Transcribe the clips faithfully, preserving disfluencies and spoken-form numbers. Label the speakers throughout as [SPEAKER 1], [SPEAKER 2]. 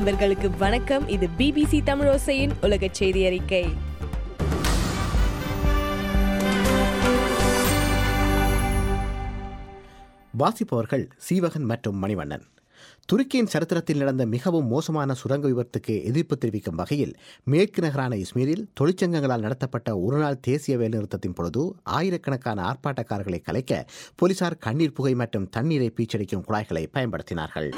[SPEAKER 1] நண்பர்களுக்கு வணக்கம். இது பிபிசி தமிழோசையின் உலக செய்தி அறிக்கை.
[SPEAKER 2] வாசிப்பவர்கள் சீவகன் மற்றும் மணிவண்ணன். துருக்கியின் சரித்திரத்தில் நடந்த மிகவும் மோசமான சுரங்க விபத்துக்கு எதிர்ப்பு தெரிவிக்கும் வகையில் மேற்கு நகரான இஸ்மீரில் தொழிற்சங்கங்களால் நடத்தப்பட்ட ஒருநாள் தேசிய வேலைநிறுத்தத்தின் பொழுது ஆயிரக்கணக்கான ஆர்ப்பாட்டக்காரர்களை கலைக்க போலீசார் கண்ணீர் புகை மற்றும் தண்ணீரை பீச்சடிக்கும் குழாய்களை பயன்படுத்தினார்கள்.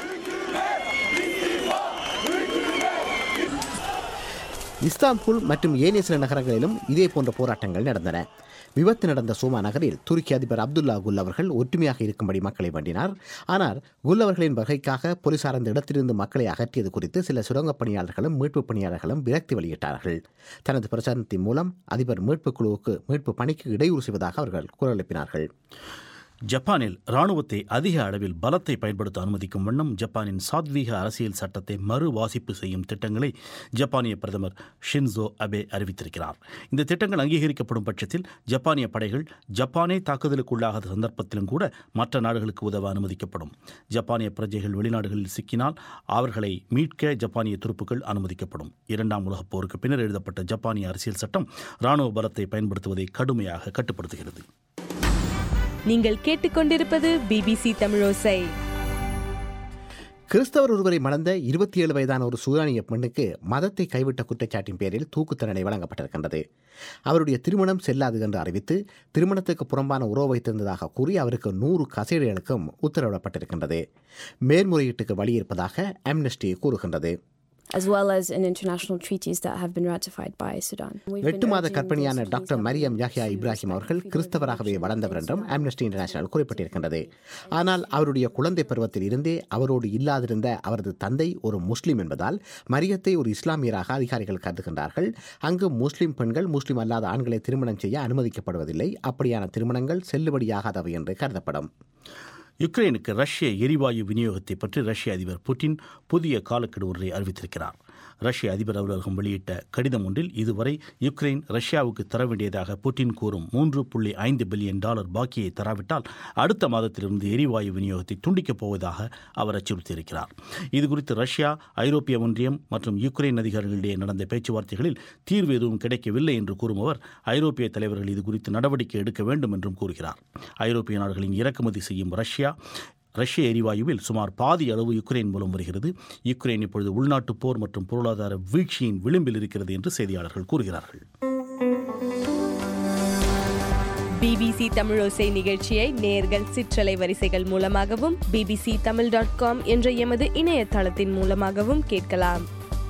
[SPEAKER 2] இஸ்தான்புல் மற்றும் ஏனைய சில நகரங்களிலும் இதே போன்ற போராட்டங்கள் நடந்தன. விபத்து நடந்த சோமா நகரில் துருக்கி அதிபர் அப்துல்லா குல் அவர்கள் ஒற்றுமையாக இருக்கும்படி மக்களை வேண்டினார். ஆனால் குல் அவர்களின் வகைக்காக போலீசார் அந்த இடத்திலிருந்து மக்களை அகற்றியது குறித்து சில சுரங்கப் பணியாளர்களும் மீட்புப் பணியாளர்களும் விரக்தி வெளியிட்டார்கள். தனது பிரச்சாரத்தின் மூலம் அதிபர் மீட்புக் குழுவுக்கு மீட்பு பணிக்கு இடையூறு செய்வதாக அவர்கள் குரல் எழுப்பினார்கள்.
[SPEAKER 3] ஜப்பானில் இராணுவத்தை அதிக அளவில் பலத்தை பயன்படுத்த அனுமதிக்கும் வண்ணம் ஜப்பானின் சாத்வீக அரசியல் சட்டத்தை மறு வாசிப்பு செய்யும் திட்டங்களை ஜப்பானிய பிரதமர் ஷின்சோ அபே அறிவித்திருக்கிறார். இந்த திட்டங்கள் அங்கீகரிக்கப்படும் பட்சத்தில் ஜப்பானிய படைகள் ஜப்பானே தாக்குதலுக்குள்ளாகாத சந்தர்ப்பத்திலும் கூட மற்ற நாடுகளுக்கு உதவ அனுமதிக்கப்படும். ஜப்பானிய பிரஜைகள் வெளிநாடுகளில் சிக்கினால் அவர்களை மீட்க ஜப்பானிய துருப்புகள் அனுமதிக்கப்படும். இரண்டாம் உலகப் போருக்கு பின்னர் எழுதப்பட்ட ஜப்பானிய அரசியல் சட்டம் இராணுவ பலத்தை பயன்படுத்துவதை கடுமையாக கட்டுப்படுத்துகிறது.
[SPEAKER 1] நீங்கள் கேட்டுக்கொண்டிருப்பது பிபிசி தமிழோசை.
[SPEAKER 2] கிறிஸ்தவர் ஒருவரை மணந்த இருபத்தி ஏழு வயதான ஒரு சூடானிய பெண்ணுக்கு மதத்தை கைவிட்ட குற்றச்சாட்டின் பேரில் தூக்கு தண்டனை வழங்கப்பட்டிருக்கின்றது. அவருடைய திருமணம் செல்லாது என்று அறிவித்து திருமணத்துக்கு புறம்பான உறவு வைத்திருந்ததாக கூறி அவருக்கு நூறு கசைடுகளுக்கும் உத்தரவிடப்பட்டிருக்கின்றது. மேல்முறையீட்டுக்கு வழியிருப்பதாக அம்னஸ்டி கூறுகின்றது.
[SPEAKER 4] as well as in international treaties that have been ratified by Sudan.
[SPEAKER 2] எட்டு மாத கர்ப்பிணியான டாக்டர் மரியம் யாஹ்யா இப்ராஹிம் அவர்கள் கிறிஸ்தவராகவே வளர்ந்தவர் என்றும் அம்னஸ்டி இன்டர்நேஷனல் குறிப்பிட்டிருக்கின்றது. ஆனால் அவருடைய குழந்தை பருவத்தில் இருந்தே அவரோடு இல்லாதிருந்த அவரது தந்தை ஒரு முஸ்லீம் என்பதால் மரியத்தை ஒரு இஸ்லாமியராக அதிகாரிகள் கருதுகின்றார்கள். அங்கு முஸ்லீம் பெண்கள் முஸ்லீம் அல்லாத ஆண்களை திருமணம் செய்ய அனுமதிக்கப்படுவதில்லை. அப்படியான திருமணங்கள் செல்லுபடியாகாதவை என்று கருதப்படும்.
[SPEAKER 3] யுக்ரைனுக்கு ரஷ்ய எரிவாயு விநியோகத்தை பற்றி ரஷ்ய அதிபர் புட்டின் புதிய காலக்கெடு ஒன்றை அறிவித்திருக்கிறார். ரஷ்ய அதிபர் அலுவலகம் வெளியிட்ட கடிதம் ஒன்றில் இதுவரை யுக்ரைன் ரஷ்யாவுக்கு தர வேண்டியதாக புட்டின் கூறும் மூன்று புள்ளி ஐந்து பில்லியன் டாலர் பாக்கியை தராவிட்டால் அடுத்த மாதத்திலிருந்து எரிவாயு விநியோகத்தை துண்டிக்கப் போவதாக அவர் அச்சுறுத்தியிருக்கிறார். இதுகுறித்து ரஷ்யா, ஐரோப்பிய ஒன்றியம் மற்றும் யுக்ரைன் அதிகாரிகளிடையே நடந்த பேச்சுவார்த்தைகளில் தீர்வு எதுவும் கிடைக்கவில்லை என்று கூறும் அவர் ஐரோப்பிய தலைவர்கள் இதுகுறித்து நடவடிக்கை எடுக்க வேண்டும் என்றும் கூறுகிறார். ஐரோப்பிய நாடுகளின் இறக்குமதி செய்யும் ரஷ்யா ரஷ்ய எரிவாயுவில் சுமார் பாதி அளவு யுக்ரைன் மூலம் வருகிறது. யுக்ரைன் இப்பொழுது உள்நாட்டு போர் மற்றும் பொருளாதார வீழ்ச்சியின் விளிம்பில் இருக்கிறது என்று செய்தியாளர்கள் கூறுகிறார்கள்.
[SPEAKER 1] பிபிசி தமிழோசை நிகழ்ச்சியை நேயர்கள் சிற்றலை வரிசைகள் மூலமாகவும் பிபிசி தமிழ் டாட் காம் என்ற எமது இணையதளத்தின் மூலமாகவும் கேட்கலாம்.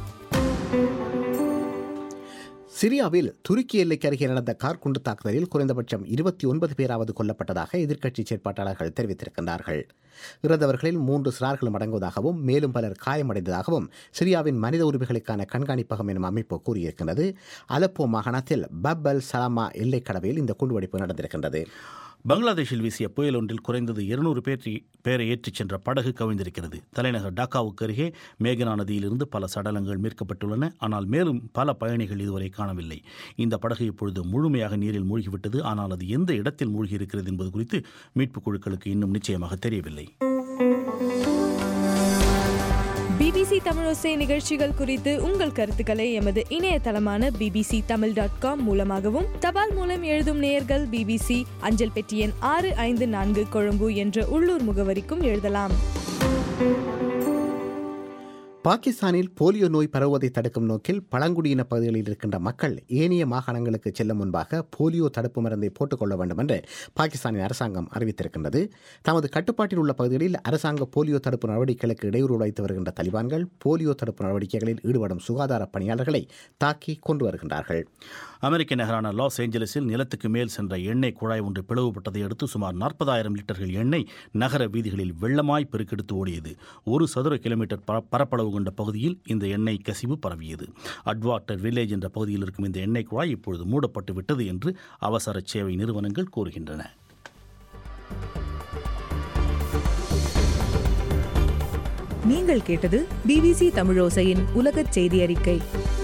[SPEAKER 2] சிரியாவில் துருக்கி எல்லைக்கு அருகே நடந்த கார் குண்டு தாக்குதலில் குறைந்தபட்சம் இருபத்தி ஒன்பது பேராவது கொல்லப்பட்டதாக எதிர்க்கட்சி செயற்பாட்டாளர்கள் தெரிவித்திருக்கின்றார்கள். இறந்தவர்களில் மூன்று சிறார்களும் அடங்குவதாகவும் மேலும் பலர் காயமடைந்ததாகவும் சிரியாவின் மனித உரிமைகளுக்கான கண்காணிப்பகம் எனும் அமைப்பு கூறியிருக்கின்றது. அலப்போ மாகாணத்தில் பப் அல் சலாமா எல்லைக் கடவையில் இந்த குண்டுவெடிப்பு நடந்திருக்கின்றது.
[SPEAKER 3] பங்களாதேஷில் வீசிய புயல் ஒன்றில் குறைந்தது இருநூறு பேர் பேரை ஏற்றிச் சென்ற படகு கவிழ்ந்திருக்கிறது. தலைநகர் டாக்காவுக்கு அருகே மேகனா நதியிலிருந்து பல சடலங்கள் மீட்கப்பட்டுள்ளன. ஆனால் மேலும் பல பயணிகள் இதுவரை காணவில்லை. இந்த படகு இப்பொழுது முழுமையாக நீரில் மூழ்கிவிட்டது. ஆனால் அது எந்த இடத்தில் மூழ்கியிருக்கிறது என்பது குறித்து மீட்புக் குழுக்களுக்கு இன்னும் நிச்சயமாக தெரியவில்லை.
[SPEAKER 1] பிபிசி தமிழோசை நிகழ்ச்சிகள் குறித்து உங்கள் கருத்துக்களை எமது இணையதளமான பிபிசி தமிழ் டாட் காம் மூலமாகவும் தபால் மூலம் எழுதும் நேயர்கள் பிபிசி அஞ்சல் பெட்டி எண் ஆறு ஐந்து நான்கு கொழும்பு என்ற உள்ளூர் முகவரிக்கும் எழுதலாம்.
[SPEAKER 2] பாகிஸ்தானில் போலியோ நோய் பரவுவதை தடுக்கும் நோக்கில் பழங்குடியின பகுதிகளில் இருக்கின்ற மக்கள் ஏனைய மாகாணங்களுக்கு செல்லும் முன்பாக போலியோ தடுப்பு மருந்தை போட்டுக்கொள்ள வேண்டும் என்று பாகிஸ்தானின் அரசாங்கம் அறிவித்திருக்கின்றது. தமது கட்டுப்பாட்டில் உள்ள பகுதிகளில் அரசாங்க போலியோ தடுப்பு நடவடிக்கைகளுக்கு இடையூறு வைத்து வருகின்ற தலிபான்கள் போலியோ தடுப்பு நடவடிக்கைகளில் ஈடுபடும் சுகாதார பணியாளர்களை தாக்கி கொண்டு வருகின்றார்கள்.
[SPEAKER 3] அமெரிக்க நகரான லாஸ் ஏஞ்சலஸில் நிலத்துக்கு மேல் சென்ற எண்ணெய் குழாய் ஒன்று பிளவுபட்டதை அடுத்து சுமார் நாற்பதாயிரம் லிட்டர்கள் எண்ணெய் நகர வீதிகளில் வெள்ளமாய் பெருக்கெடுத்து ஓடியது. ஒரு சதுர கிலோமீட்டர் பரப்பளவு கொண்ட பகுதியில் இந்த எண்ணெய் கசிவு பரவியது. அட்வாட்டர் வில்லேஜ் என்ற பகுதியில் இருக்கும் இந்த எண்ணெய் குழாய் இப்பொழுது மூடப்பட்டு விட்டது என்று அவசர சேவை நிறுவனங்கள் கூறுகின்றன.
[SPEAKER 5] நீங்கள் கேட்டது பிபிசி தமிழோசையின் உலகச் செய்தி அறிக்கை.